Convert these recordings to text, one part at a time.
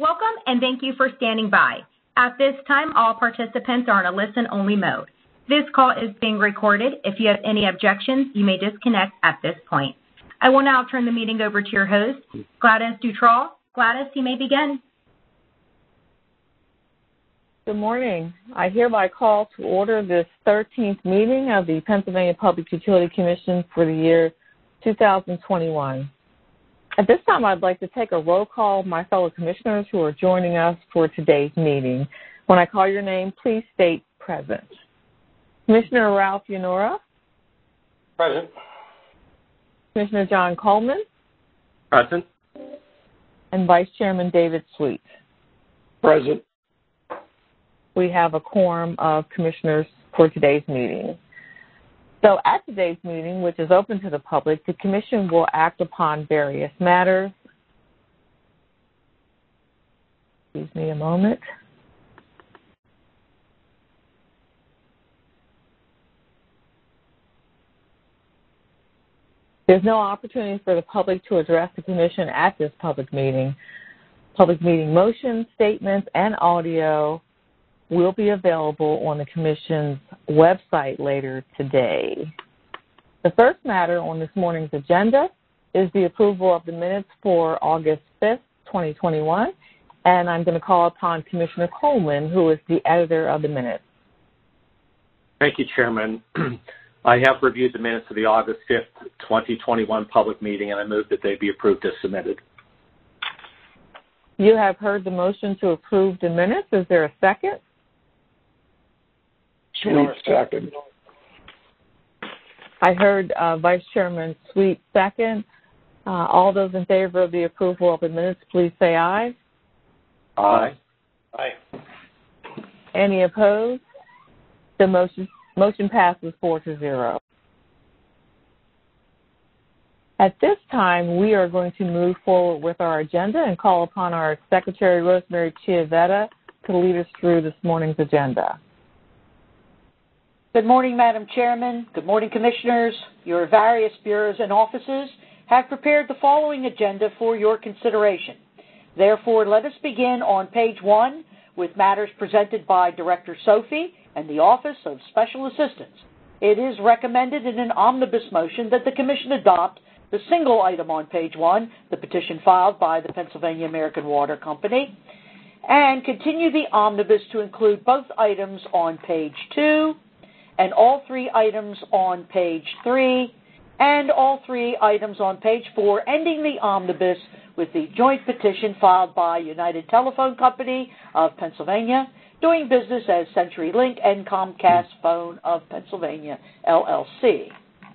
Welcome and thank you for standing by. At this time, all participants are in a listen-only mode. This call is being recorded. If you have any objections, you may disconnect at this point. I will now turn the meeting over to your host, Gladys Dutroux. Gladys, you may begin. Good morning. I hereby call to order this 13th meeting of the Pennsylvania Public Utility Commission for the year 2021. At this time, I'd like to take a roll call of my fellow commissioners who are joining us for today's meeting. When I call your name, please state present. Commissioner Ralph Yanora. Present. Commissioner John Coleman. Present. And Vice Chairman David Sweet. Present. We have a quorum of commissioners for today's meeting. So at today's meeting, which is open to the public, the Commission will act upon various matters. Excuse me a moment. There's no opportunity for the public to address the Commission at this public meeting. Public meeting motions, statements, and audio will be available on the Commission's website later today. The first matter on this morning's agenda is the approval of the minutes for August 5th, 2021, and I'm going to call upon Commissioner Coleman, who is the editor of the minutes. Thank you, Chairman. I have reviewed the minutes of the August 5th, 2021 public meeting, and I move that they be approved as submitted. You have heard the motion to approve the minutes. Is there a second? Sweet, second. I heard Vice Chairman Sweet second. All those in favor of the approval of the minutes, please say aye. Aye. Aye. Any opposed? The motion passes 4-0. At this time, we are going to move forward with our agenda and call upon our Secretary, Rosemary Chiavetta, to lead us through this morning's agenda. Good morning, Madam Chairman. Good morning, Commissioners. Your various bureaus and offices have prepared the following agenda for your consideration. Therefore, let us begin on page 1 with matters presented by Director Sophie and the Office of Special Assistance. It is recommended in an omnibus motion that the Commission adopt the single item on page 1, the petition filed by the Pennsylvania American Water Company, and continue the omnibus to include both items on page 2, and all 3 items on page 3, and all 3 items on page 4, ending the omnibus with the joint petition filed by United Telephone Company of Pennsylvania, doing business as CenturyLink and Comcast Phone of Pennsylvania, LLC.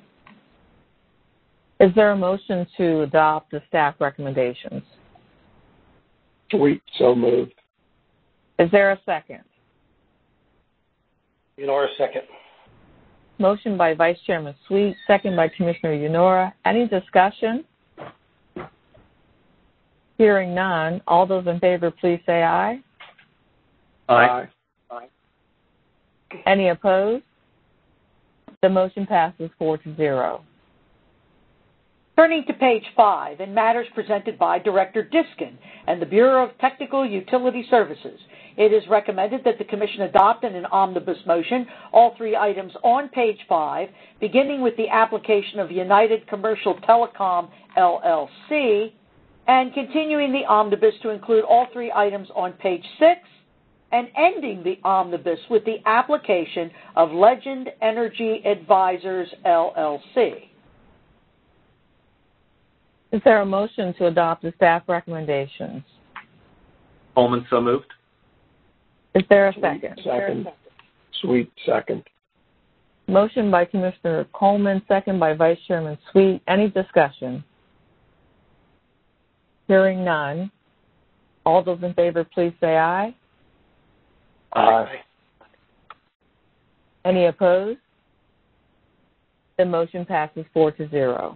Is there a motion to adopt the staff recommendations? Sweet, so moved. Is there a second? Yanora, second. Motion by Vice Chairman Sweet, second by Commissioner Yanora. Any discussion? Hearing none. All those in favor, please say aye. Aye. Aye. Any opposed? The motion passes 4-0. Turning to page 5, in matters presented by Director Diskin and the Bureau of Technical Utility Services, it is recommended that the Commission adopt in an omnibus motion all 3 items on page 5, beginning with the application of United Commercial Telecom, LLC, and continuing the omnibus to include all 3 items on page 6, and ending the omnibus with the application of Legend Energy Advisors, LLC. Is there a motion to adopt the staff recommendations? Coleman, so moved. Is there a second? Second. Sweet, second. Motion by Commissioner Coleman, second by Vice Chairman Sweet. Any discussion? Hearing none. All those in favor, please say aye. Aye. Any opposed? The motion passes 4-0.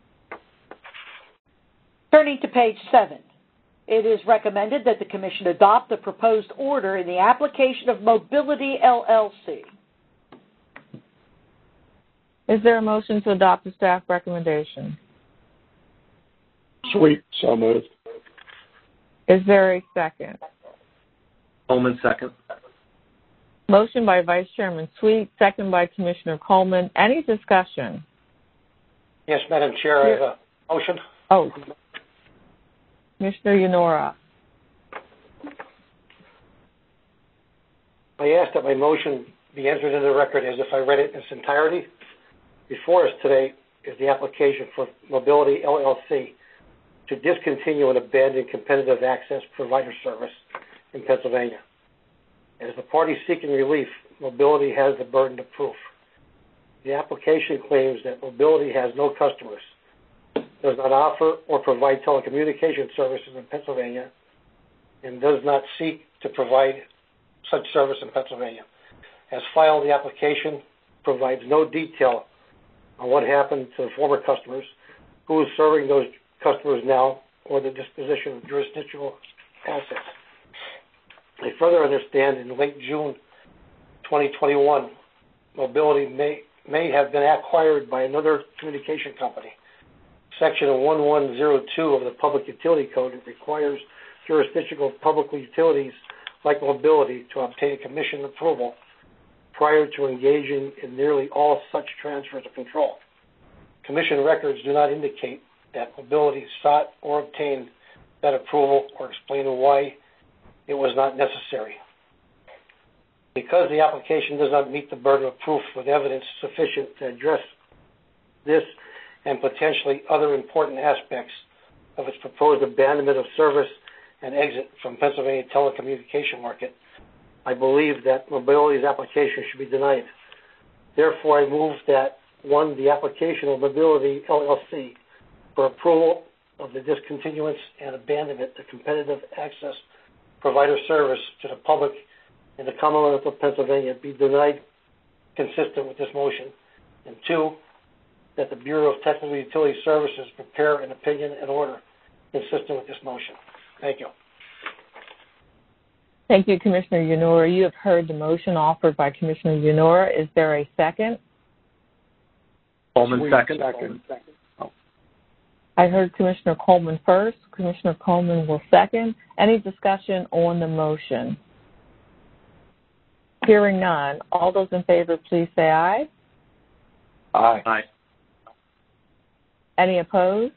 Turning to page 7, it is recommended that the Commission adopt the proposed order in the application of Mobility, LLC. Is there a motion to adopt the staff recommendation? Sweet, so moved. Is there a second? Coleman, second. Motion by Vice Chairman Sweet, second by Commissioner Coleman. Any discussion? Yes, Madam Chair, I have a motion. Oh, Commissioner Yanora. I ask that my motion be entered into the record as if I read it in its entirety. Before us today is the application for Mobility LLC to discontinue and abandon competitive access provider service in Pennsylvania. As the party seeking relief, Mobility has the burden of proof. The application claims that Mobility has no customers, does not offer or provide telecommunication services in Pennsylvania, and does not seek to provide such service in Pennsylvania. As filed, the application provides no detail on what happened to the former customers, who is serving those customers now, or the disposition of jurisdictional assets. I further understand in late June 2021, Mobility may have been acquired by another communication company. Section 1102 of the Public Utility Code requires jurisdictional public utilities like Mobility to obtain commission approval prior to engaging in nearly all such transfers of control. Commission records do not indicate that Mobility sought or obtained that approval or explain why it was not necessary. Because the application does not meet the burden of proof with evidence sufficient to address this and potentially other important aspects of its proposed abandonment of service and exit from Pennsylvania telecommunication market, I believe that Mobility's application should be denied. Therefore, I move that, 1, the application of Mobility LLC for approval of the discontinuance and abandonment of competitive access provider service to the public in the Commonwealth of Pennsylvania be denied consistent with this motion. And 2, that the Bureau of Technical Utility Services prepare an opinion and order consistent with this motion. Thank you. Thank you, Commissioner Yanora. You have heard the motion offered by Commissioner Yanora. Is there a second? Coleman, second. Oh. I heard Commissioner Coleman first. Commissioner Coleman will second. Any discussion on the motion? Hearing none. All those in favor, please say aye. Aye. Aye. Any opposed?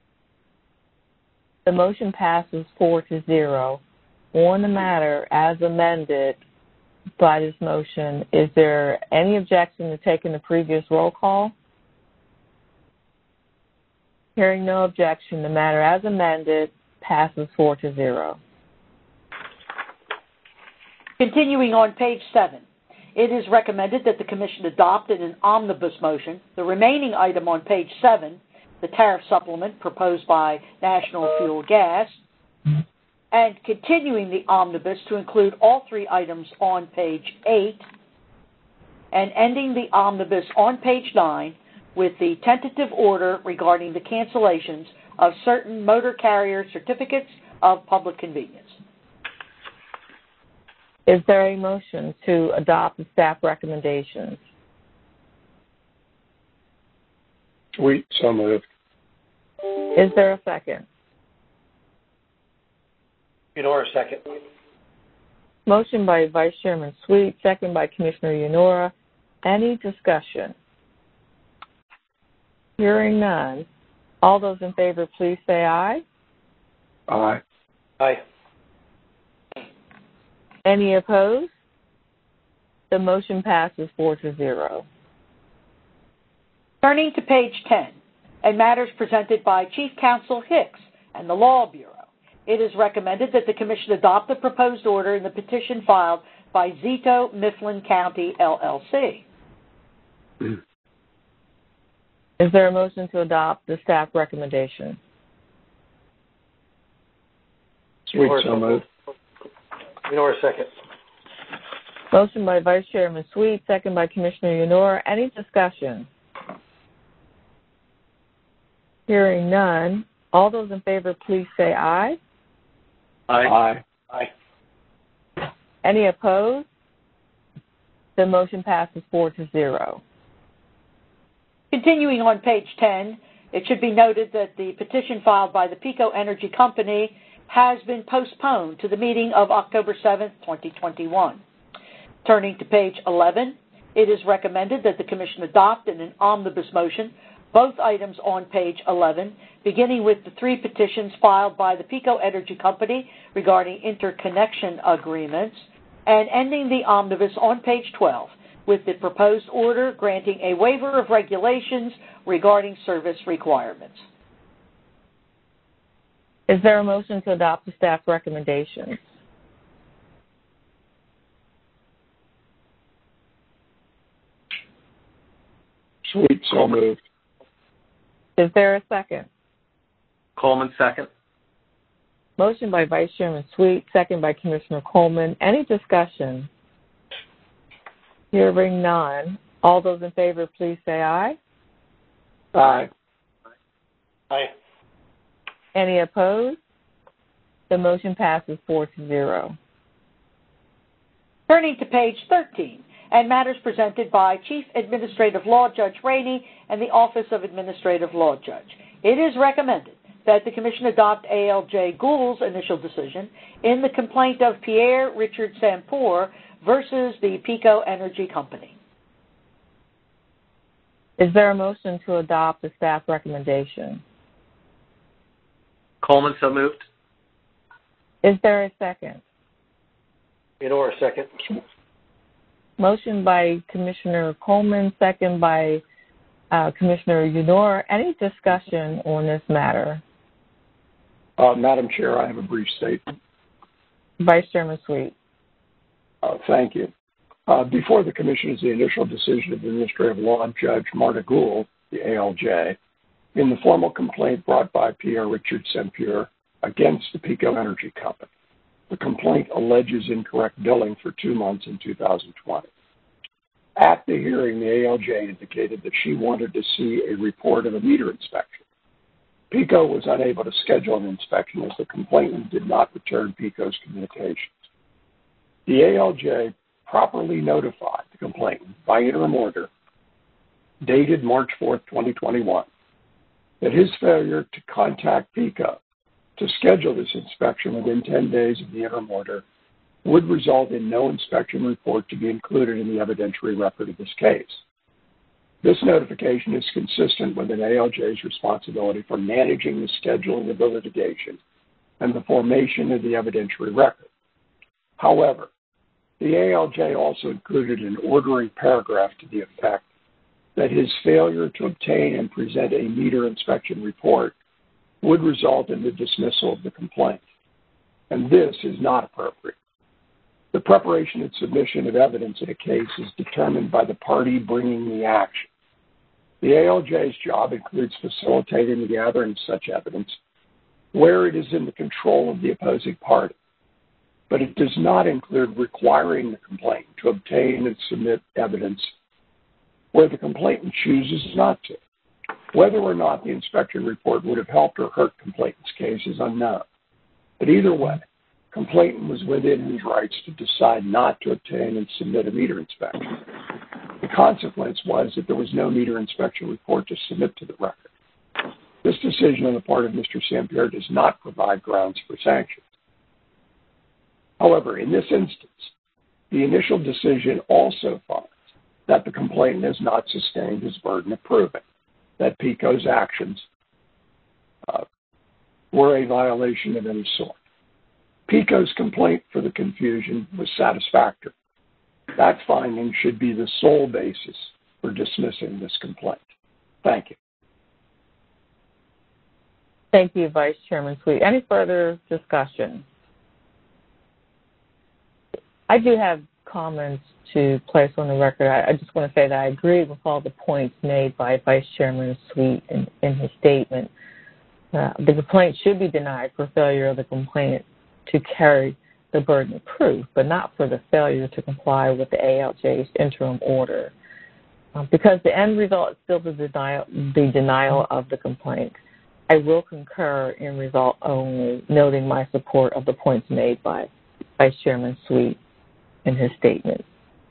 The motion passes 4-0. On the matter as amended by this motion, is there any objection to taking the previous roll call? Hearing no objection, the matter as amended passes 4-0. Continuing on page 7, it is recommended that the Commission adopt in an omnibus motion the remaining item on page 7, the tariff supplement proposed by National Fuel Gas, and continuing the omnibus to include all 3 items on page 8, and ending the omnibus on page 9 with the tentative order regarding the cancellations of certain motor carrier certificates of public convenience. Is there a motion to adopt the staff recommendations? Sweet, so moved. Is there a second? Yanora, second. Motion by Vice Chairman Sweet, second by Commissioner Yanora. Any discussion? Hearing none. All those in favor, please say aye. Aye. Aye. Any opposed? The motion passes 4-0. Turning to page 10, and matters presented by Chief Counsel Hicks and the Law Bureau, it is recommended that the Commission adopt the proposed order in the petition filed by Zito Mifflin County, LLC. Is there a motion to adopt the staff recommendation? Sweet, so moved. Yanora, second. Motion by Vice Chairman Sweet, second by Commissioner Yanora. Any discussion? Hearing none. All those in favor, please say aye. Aye. Aye. Any opposed? The motion passes 4-0. Continuing on page 10, it should be noted that the petition filed by the PECO Energy Company has been postponed to the meeting of October 7th, 2021. Turning to page 11, it is recommended that the Commission adopt in an omnibus motion both items on page 11, beginning with the 3 petitions filed by the PECO Energy Company regarding interconnection agreements, and ending the omnibus on page 12 with the proposed order granting a waiver of regulations regarding service requirements. Is there a motion to adopt the staff recommendations? Sweet, so moved. Is there a second? Coleman, second. Motion by Vice Chairman Sweet, second by Commissioner Coleman. Any discussion? Hearing none. All those in favor, please say aye. Aye. Aye. Any opposed? The motion passes 4-0. Turning to page 13, and matters presented by Chief Administrative Law Judge Rainey and the Office of Administrative Law Judge. It is recommended that the Commission adopt ALJ Gould's initial decision in the complaint of Pierre Richard Sampour versus the PECO Energy Company. Is there a motion to adopt the staff recommendation? Coleman, so moved. Is there a second? Unor, second. Motion by Commissioner Coleman, second by Commissioner Unor. Any discussion on this matter? Madam Chair, I have a brief statement. Vice Chairman Sweet. Thank you. Before the Commission is the initial decision of Administrative Law Judge Marta Gould, the ALJ, in the formal complaint brought by Pierre Richard Sampour against the PECO Energy Company. The complaint alleges incorrect billing for 2 months in 2020. At the hearing, the ALJ indicated that she wanted to see a report of a meter inspection. PECO was unable to schedule an inspection as the complainant did not return PECO's communications. The ALJ properly notified the complainant by interim order dated March 4, 2021, that his failure to contact PECO to schedule this inspection within 10 days of the interim order would result in no inspection report to be included in the evidentiary record of this case. This notification is consistent with an ALJ's responsibility for managing the scheduling of the litigation and the formation of the evidentiary record. However, the ALJ also included an ordering paragraph to the effect that his failure to obtain and present a meter inspection report would result in the dismissal of the complaint, and this is not appropriate. The preparation and submission of evidence in a case is determined by the party bringing the action. The ALJ's job includes facilitating the gathering of such evidence where it is in the control of the opposing party, but it does not include requiring the complainant to obtain and submit evidence where the complainant chooses not to. Whether or not the inspection report would have helped or hurt complainant's case is unknown. But either way, complainant was within his rights to decide not to obtain and submit a meter inspection. The consequence was that there was no meter inspection report to submit to the record. This decision on the part of Mr. Sampour does not provide grounds for sanctions. However, in this instance, the initial decision also finds that the complainant has not sustained his burden of proving that PECO's actions were a violation of any sort. PECO's complaint for the confusion was satisfactory. That finding should be the sole basis for dismissing this complaint. Thank you. Thank you, Vice Chairman Sweet. Any further discussion? I do have comments to place on the record. I just want to say that I agree with all the points made by Vice Chairman Sweet in his statement. The complaint should be denied for failure of the complainant to carry the burden of proof, but not for the failure to comply with the ALJ's interim order. Because the end result is still the denial of the complaint, I will concur in result only, noting my support of the points made by Vice Chairman Sweet in his statement.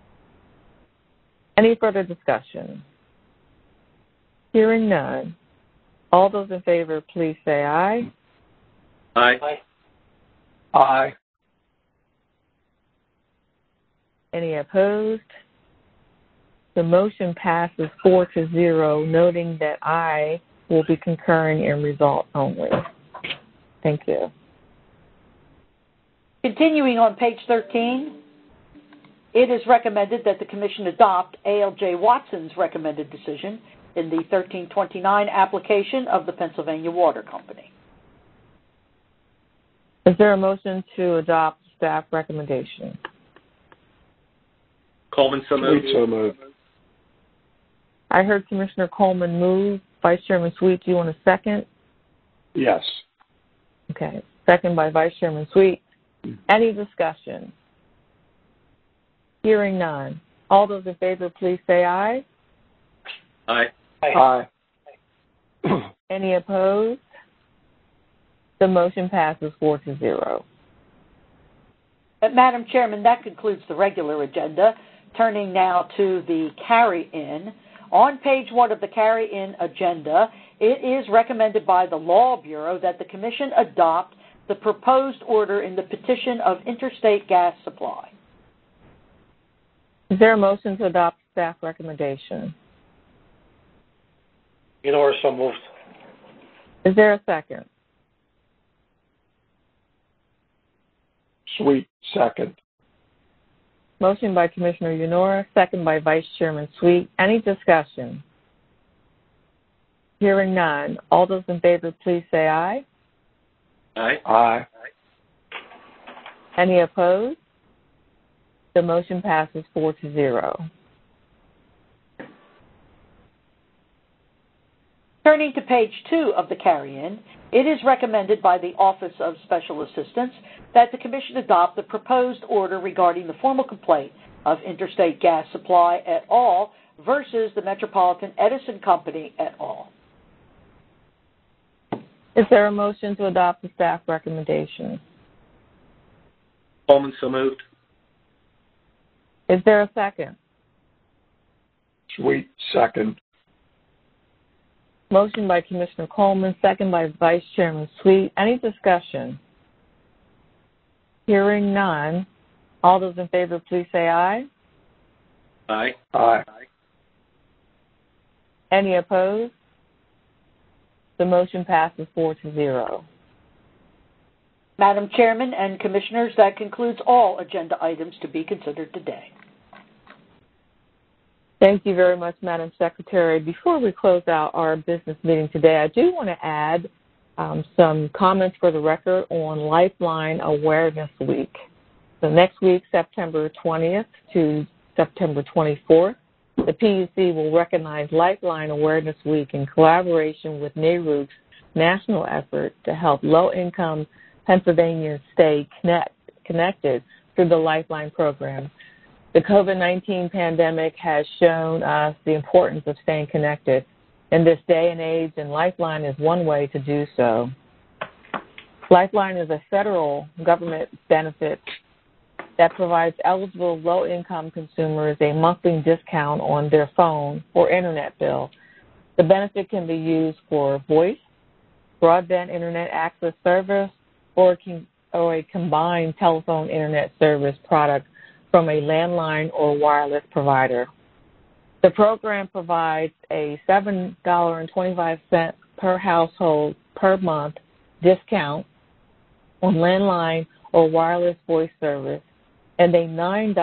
Any further discussion? Hearing none. All those in favor, please say aye. Aye. Aye. Any opposed? The motion passes 4-0, noting that I will be concurring in results only. Thank you. Continuing on page 13, it is recommended that the Commission adopt ALJ Watson's recommended decision in the 1329 application of the Pennsylvania Water Company. Is there a motion to adopt staff recommendation? Coleman, so moved. Sweet, so moved. I heard Commissioner Coleman move. Vice Chairman Sweet, do you want a second? Yes. Okay. Second by Vice Chairman Sweet. Any discussion? Hearing none. All those in favor, please say aye. Aye. Aye. Any opposed? The motion passes 4-0. Madam Chairman, that concludes the regular agenda. Turning now to the carry-in. On page 1 of the carry-in agenda, it is recommended by the Law Bureau that the Commission adopt the proposed order in the petition of Interstate Gas Supply. Is there a motion to adopt staff recommendation? Yenor, so moved. Is there a second? Sweet, second. Motion by Commissioner Yenor, second by Vice Chairman Sweet. Any discussion? Hearing none. All those in favor, please say aye. Aye. Aye. Any opposed? The motion passes 4-0. Turning to page 2 of the carry-in, it is recommended by the Office of Special Assistance that the Commission adopt the proposed order regarding the formal complaint of Interstate Gas Supply et al. Versus the Metropolitan Edison Company et al. Is there a motion to adopt the staff recommendation? Coleman, so moved. Is there a second? Sweet, second. Motion by Commissioner Coleman, second by Vice Chairman Sweet. Any discussion? Hearing none. All those in favor, please say aye. Aye. Aye. Any opposed? The motion passes 4-0. Madam Chairman and Commissioners, that concludes all agenda items to be considered today. Thank you very much, Madam Secretary. Before we close out our business meeting today, I do want to add some comments for the record on Lifeline Awareness Week. So next week, September 20th to September 24th, the PUC will recognize Lifeline Awareness Week in collaboration with NARUC's national effort to help low-income Pennsylvanians stay connected through the Lifeline program. The COVID-19 pandemic has shown us the importance of staying connected in this day and age, and Lifeline is one way to do so. Lifeline is a federal government benefit that provides eligible low-income consumers a monthly discount on their phone or internet bill. The benefit can be used for voice, broadband internet access service, or a combined telephone internet service product from a landline or wireless provider. The program provides a $7.25 per household per month discount on landline or wireless voice service and a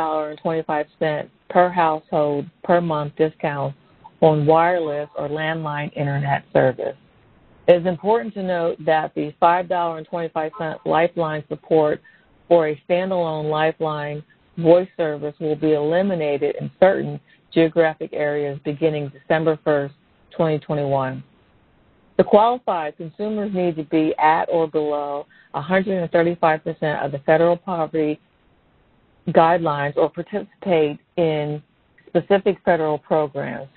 $9.25 per household per month discount on wireless or landline internet service. It is important to note that the $5.25 Lifeline support for a standalone Lifeline voice service will be eliminated in certain geographic areas beginning December 1st, 2021. To qualify, consumers need to be at or below 135% of the federal poverty guidelines or participate in specific federal programs.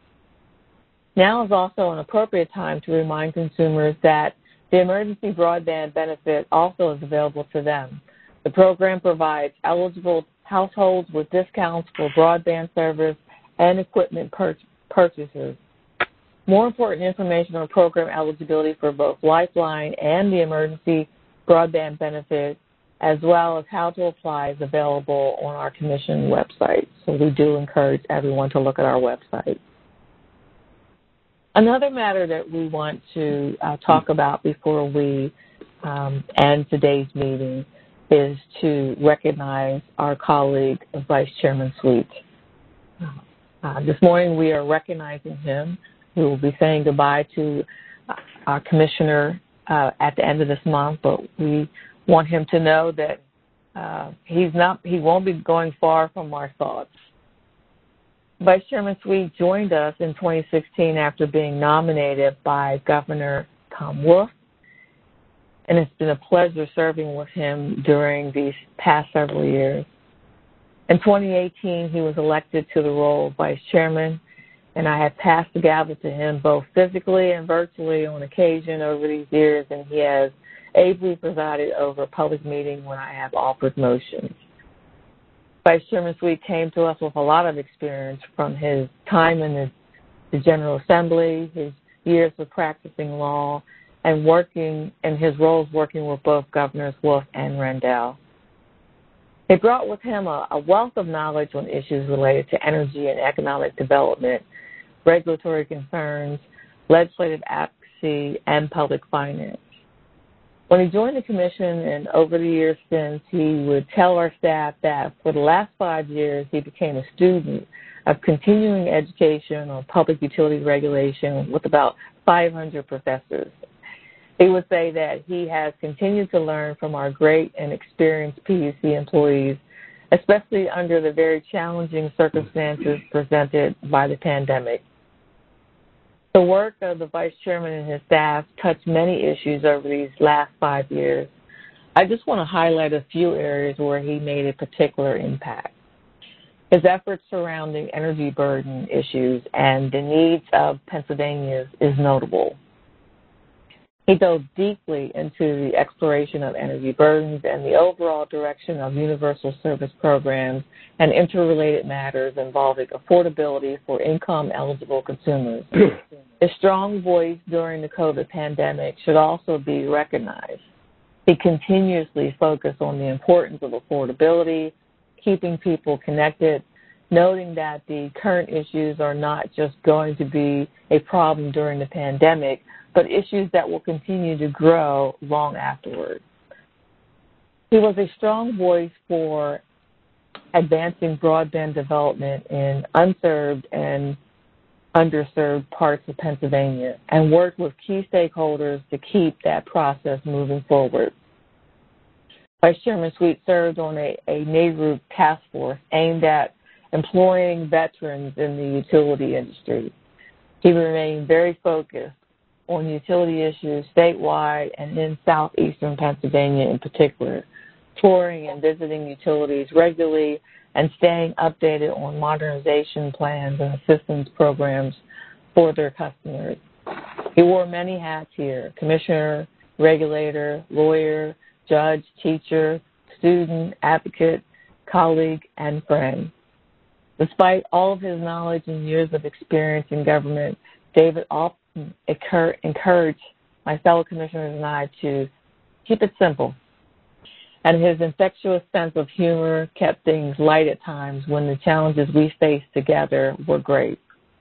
Now is also an appropriate time to remind consumers that the emergency broadband benefit also is available to them. The program provides eligible households with discounts for broadband service and equipment purchases. More important information on program eligibility for both Lifeline and the emergency broadband benefit as well as how to apply, is available on our commission website. So we do encourage everyone to look at our website. Another matter that we want to talk about before we end today's meeting is to recognize our colleague, Vice Chairman Sweet. This morning we are recognizing him. We will be saying goodbye to our commissioner at the end of this month, but we want him to know that he won't be going far from our thoughts. Vice Chairman Sweet joined us in 2016 after being nominated by Governor Tom Wolf, and it's been a pleasure serving with him during these past several years. In 2018, he was elected to the role of Vice Chairman, and I have passed the gavel to him both physically and virtually on occasion over these years, and he has ably presided over a public meeting when I have offered motions. Vice Chairman Sweet came to us with a lot of experience from his time in the General Assembly, his years of practicing law, and his roles working with both Governors Wolf and Rendell. He brought with him a wealth of knowledge on issues related to energy and economic development, regulatory concerns, legislative advocacy, and public finance. When he joined the commission and over the years since, he would tell our staff that for the last 5 years, he became a student of continuing education on public utility regulation with about 500 professors. He would say that he has continued to learn from our great and experienced PUC employees, especially under the very challenging circumstances presented by the pandemic. The work of the Vice Chairman and his staff touched many issues over these last 5 years. I just want to highlight a few areas where he made a particular impact. His efforts surrounding energy burden issues and the needs of Pennsylvania is notable. He dove deeply into the exploration of energy burdens and the overall direction of universal service programs and interrelated matters involving affordability for income-eligible consumers. His strong voice during the COVID pandemic should also be recognized. He continuously focused on the importance of affordability, keeping people connected, noting that the current issues are not just going to be a problem during the pandemic, but issues that will continue to grow long afterward. He was a strong voice for advancing broadband development in unserved and underserved parts of Pennsylvania and worked with key stakeholders to keep that process moving forward. Vice Chairman Sweet served on a NARUC task force aimed at employing veterans in the utility industry. He remained very focused on utility issues statewide and in southeastern Pennsylvania in particular, touring and visiting utilities regularly and staying updated on modernization plans and assistance programs for their customers. He wore many hats here: commissioner, regulator, lawyer, judge, teacher, student, advocate, colleague, and friend. Despite all of his knowledge and years of experience in government, David often encouraged my fellow commissioners and I to keep it simple. And his infectious sense of humor kept things light at times when the challenges we faced together were great.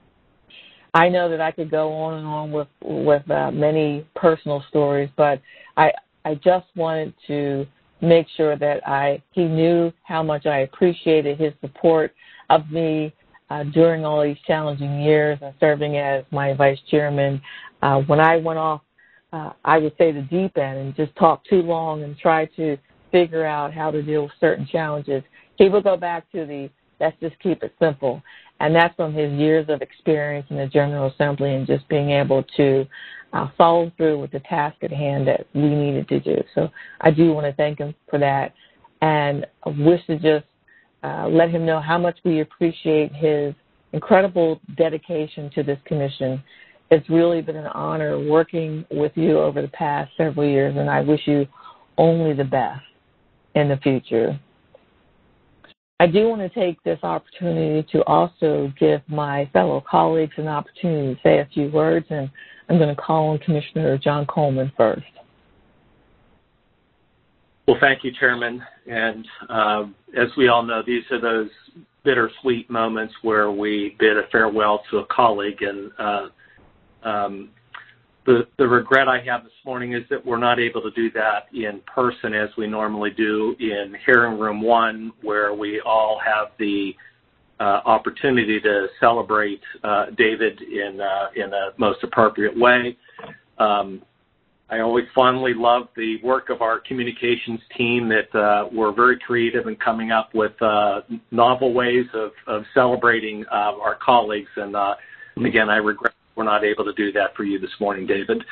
I know that I could go on and on with many personal stories, but I just wanted to make sure that he knew how much I appreciated his support of me during all these challenging years and serving as my vice chairman. When I went off, I would say the deep end and just talk too long and try to figure out how to deal with certain challenges, he would go back to let's just keep it simple. And that's from his years of experience in the General Assembly and just being able to follow through with the task at hand that we needed to do. So I do want to thank him for that, and I wish to just let him know how much we appreciate his incredible dedication to this commission. It's really been an honor working with you over the past several years, and I wish you only the best in the future. I do want to take this opportunity to also give my fellow colleagues an opportunity to say a few words, and I'm going to call on Commissioner John Coleman first. Well, thank you, Chairman. And as we all know, these are those bittersweet moments where we bid a farewell to a colleague. And the regret I have this morning is that we're not able to do that in person as we normally do in hearing room 1, where we all have the opportunity to celebrate David in a most appropriate way. I always fondly love the work of our communications team that were very creative in coming up with novel ways of celebrating our colleagues. And again, I regret we're not able to do that for you this morning, David.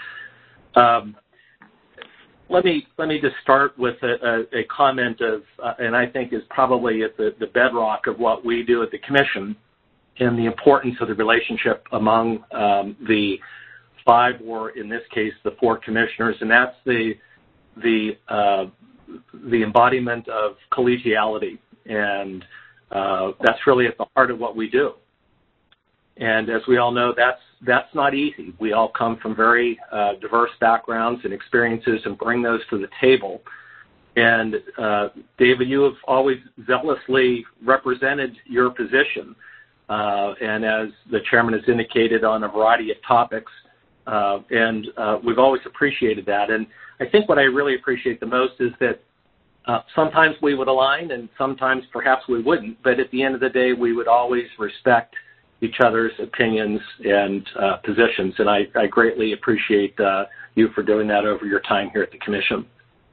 Let me just start with a comment of, and I think is probably at the bedrock of what we do at the Commission, and the importance of the relationship among the 5, or in this case, the 4 commissioners, and that's the embodiment of collegiality, and that's really at the heart of what we do. And as we all know, that's not easy. We all come from very diverse backgrounds and experiences and bring those to the table. And David, you have always zealously represented your position, and as the chairman has indicated, on a variety of topics. And we've always appreciated that. And I think what I really appreciate the most is that sometimes we would align and sometimes perhaps we wouldn't, but at the end of the day, we would always respect each other's opinions and positions. And I greatly appreciate you for doing that over your time here at the Commission.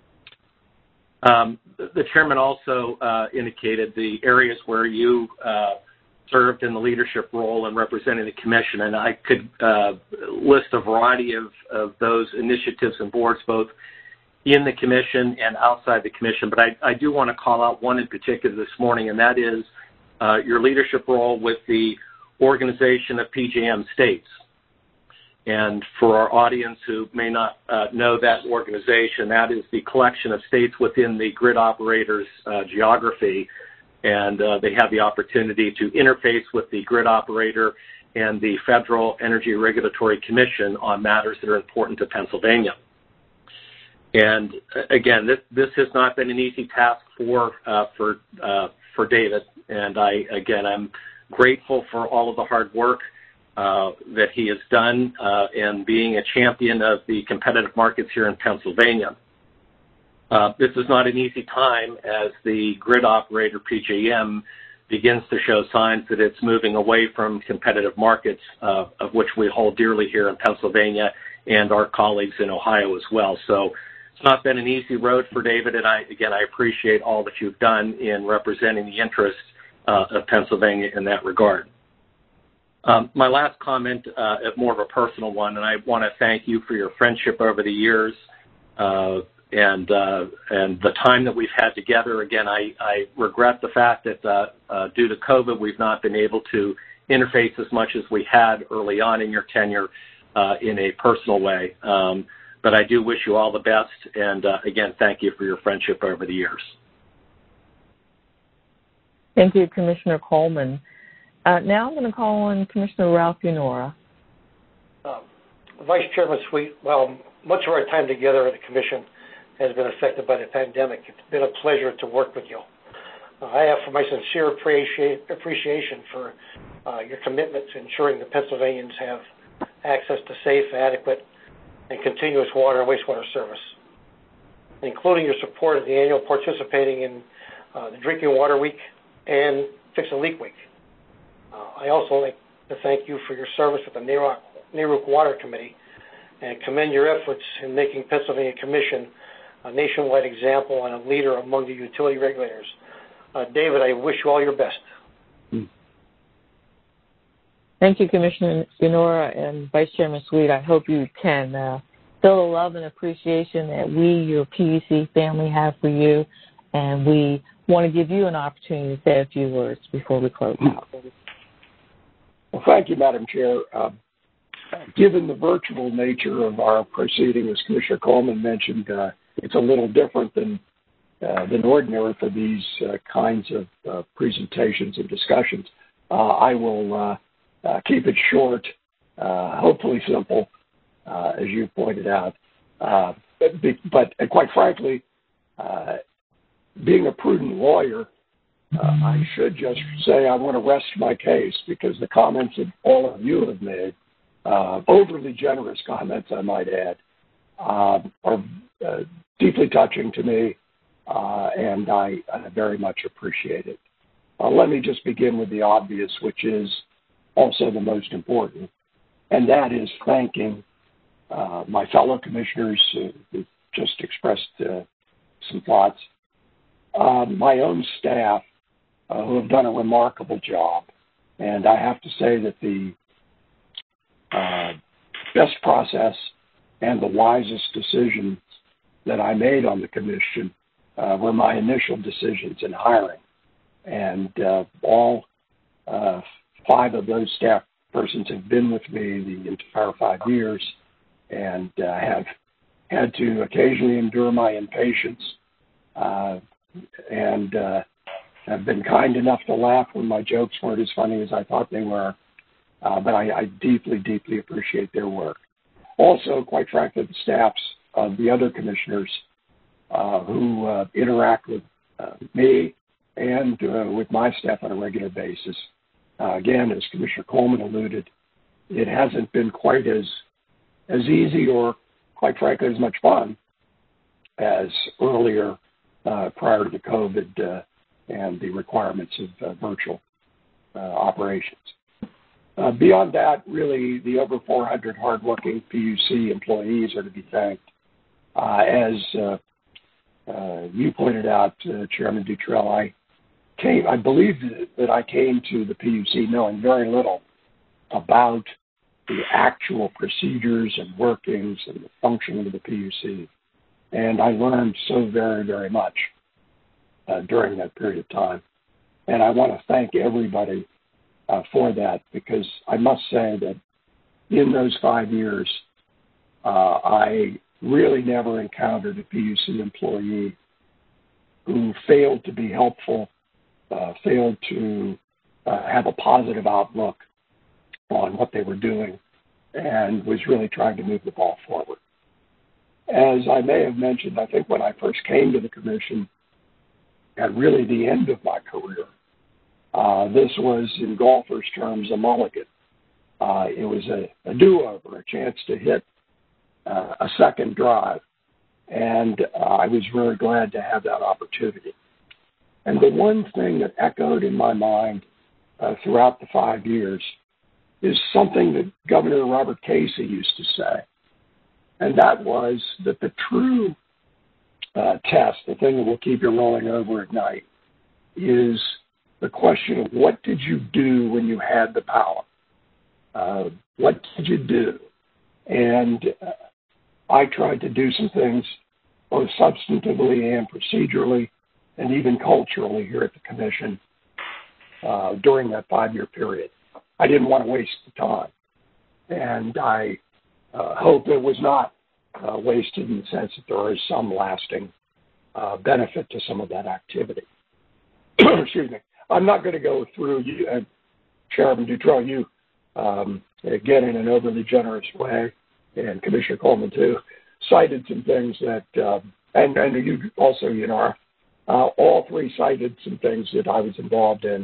The chairman also indicated the areas where you served in the leadership role in representing the Commission, and I could list a variety of those initiatives and boards, both in the Commission and outside the Commission, but I do want to call out one in particular this morning, and that is your leadership role with the Organization of PJM States. And for our audience who may not know that organization, that is the collection of states within the grid operators geography, and they have the opportunity to interface with the grid operator and the Federal Energy Regulatory Commission on matters that are important to Pennsylvania. And again, this has not been an easy task for David, and I'm grateful for all of the hard work that he has done in being a champion of the competitive markets here in Pennsylvania. This is not an easy time as the grid operator, PJM, begins to show signs that it's moving away from competitive markets, of which we hold dearly here in Pennsylvania and our colleagues in Ohio as well. So it's not been an easy road for David, and I appreciate all that you've done in representing the interests of Pennsylvania in that regard. My last comment is more of a personal one, and I want to thank you for your friendship over the years and the time that we've had together. Again, I regret the fact that due to COVID, we've not been able to interface as much as we had early on in your tenure in a personal way. But I do wish you all the best, and again, thank you for your friendship over the years. Thank you, Commissioner Coleman. Now I'm going to call on Commissioner Ralph Unora. Vice Chairman Sweet, well, much of our time together at the Commission has been affected by the pandemic. It's been a pleasure to work with you. I have my sincere appreciation for your commitment to ensuring that Pennsylvanians have access to safe, adequate, and continuous water and wastewater service, including your support of the annual participating in the Drinking Water Week and Fix a Leak Week. I also like to thank you for your service with the NARUC Water Committee and commend your efforts in making Pennsylvania Commission a nationwide example and a leader among the utility regulators. David, I wish you all your best. Thank you, Commissioner Unora and Vice Chairman Sweet. I hope you can feel the love and appreciation that we, your PUC family, have for you, and we want to give you an opportunity to say a few words before we close out. Well, thank you, Madam Chair. Given the virtual nature of our proceeding, as Commissioner Coleman mentioned, it's a little different than ordinary for these kinds of presentations and discussions. I will keep it short, hopefully simple, as you pointed out. But quite frankly, being a prudent lawyer, I should just say I want to rest my case because the comments that all of you have made, overly generous comments, I might add, are deeply touching to me, and I very much appreciate it. Let me just begin with the obvious, which is also the most important, and that is thanking my fellow commissioners who just expressed some thoughts, my own staff who have done a remarkable job. And I have to say that the best process and the wisest decisions that I made on the commission were my initial decisions in hiring. And all 5 of those staff persons have been with me the entire 5 years and have had to occasionally endure my impatience and have been kind enough to laugh when my jokes weren't as funny as I thought they were. But I deeply, deeply appreciate their work. Also, quite frankly, the staffs of the other commissioners who interact with me and with my staff on a regular basis. Again, as Commissioner Coleman alluded, it hasn't been quite as easy or, quite frankly, as much fun as earlier prior to the COVID and the requirements of virtual operations. Beyond that, really, the over 400 hardworking PUC employees are to be thanked. As you pointed out, Chairman Dutrell, I believe that I came to the PUC knowing very little about the actual procedures and workings and the functioning of the PUC. And I learned so very, very much during that period of time. And I want to thank everybody for that, because I must say that in those 5 years, I really never encountered a PUC employee who failed to be helpful, failed to have a positive outlook on what they were doing, and was really trying to move the ball forward. As I may have mentioned, I think when I first came to the commission, at really the end of my career, this was, in golfers' terms, a mulligan. It was a do-over, a chance to hit a second drive, and I was very glad to have that opportunity. And the one thing that echoed in my mind throughout the 5 years is something that Governor Robert Casey used to say, and that was that the true test, the thing that will keep you rolling over at night, is the question of what did you do when you had the power? What did you do? And I tried to do some things both substantively and procedurally and even culturally here at the commission during that 5-year period. I didn't want to waste the time. And I hope it was not wasted in the sense that there is some lasting benefit to some of that activity. Excuse me. I'm not going to go through, Chairman Dutrell, you, again, in an overly generous way, and Commissioner Coleman, too, cited some things that, and you also, Yanara, all 3 cited some things that I was involved in.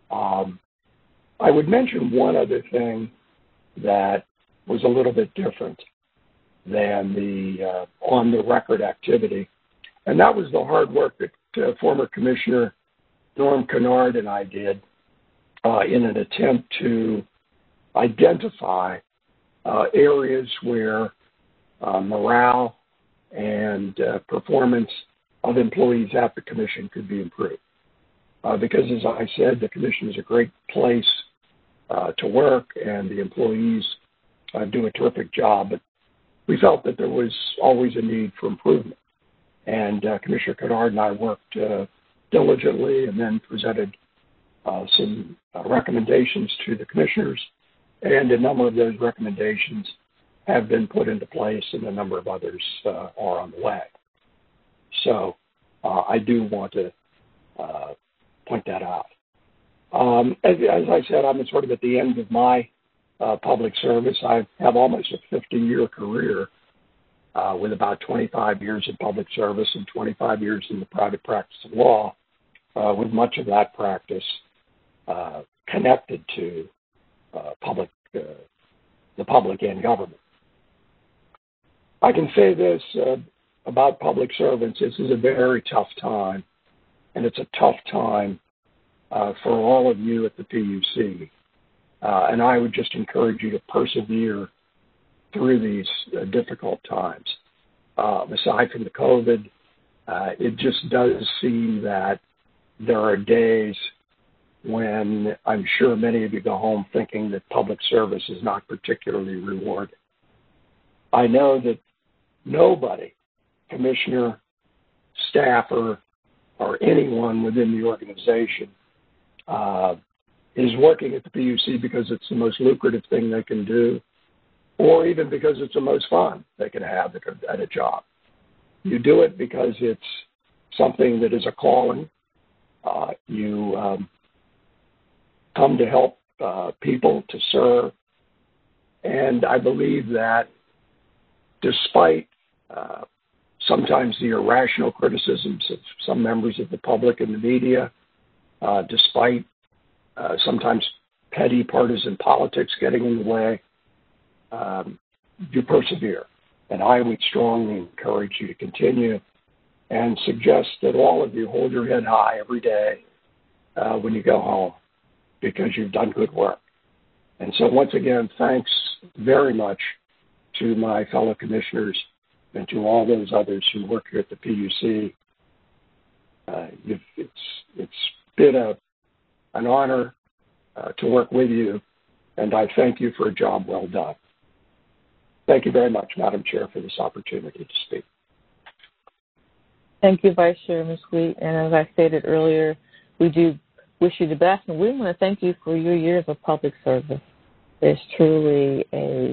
I would mention one other thing that was a little bit different than the on-the-record activity, and that was the hard work that former Commissioner Norm Kennard and I did in an attempt to identify areas where morale and performance of employees at the commission could be improved. Because, as I said, the commission is a great place to work, and the employees do a terrific job. But we felt that there was always a need for improvement. And Commissioner Kennard and I worked diligently and then presented some recommendations to the commissioners. And a number of those recommendations have been put into place, and a number of others are on the way. So I do want to point that out. As I said, I'm sort of at the end of my public service. I have almost a 50-year career, with about 25 years in public service and 25 years in the private practice of law, with much of that practice connected to the public and government. I can say this about public servants. This is a very tough time, and it's a tough time for all of you at the PUC. And I would just encourage you to persevere through these difficult times. Aside from the COVID, it just does seem that there are days when I'm sure many of you go home thinking that public service is not particularly rewarding. I know that nobody, commissioner, staffer, or anyone within the organization is working at the PUC because it's the most lucrative thing they can do, or even because it's the most fun they can have at a job. You do it because it's something that is a calling. You come to help people, to serve. And I believe that despite sometimes the irrational criticisms of some members of the public and the media, despite sometimes petty partisan politics getting in the way, you persevere. And I would strongly encourage you to continue and suggest that all of you hold your head high every day when you go home, because you've done good work. And so once again, thanks very much to my fellow commissioners and to all those others who work here at the PUC. It's been an honor to work with you, and I thank you for a job well done. Thank you very much, Madam Chair, for this opportunity to speak. Thank you, Vice Chairman Sweet. And as I stated earlier, we do wish you the best, and we want to thank you for your years of public service. It's truly a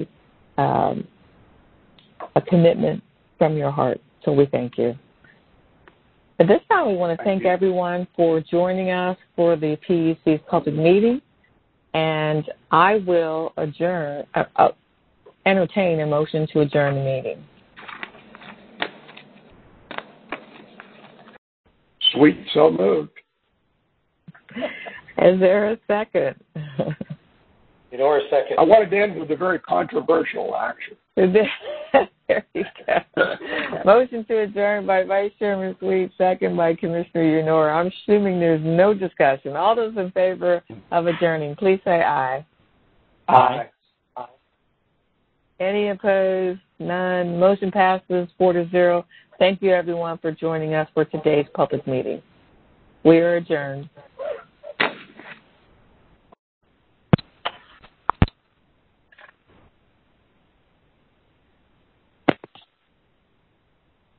commitment from your heart, so we thank you. At this time, we want to thank everyone for joining us for the PUC's public meeting, and I will entertain a motion to adjourn the meeting. Sweet, so moved. Is there a second? A second. I wanted to end with a very controversial action. There you go. Motion to adjourn by Vice Chairman Sweet, second by Commissioner Yanor. I'm assuming there's no discussion. All those in favor of adjourning, please say aye. Aye. Any opposed? None. Motion passes 4-0. Thank you, everyone, for joining us for today's public meeting. We are adjourned.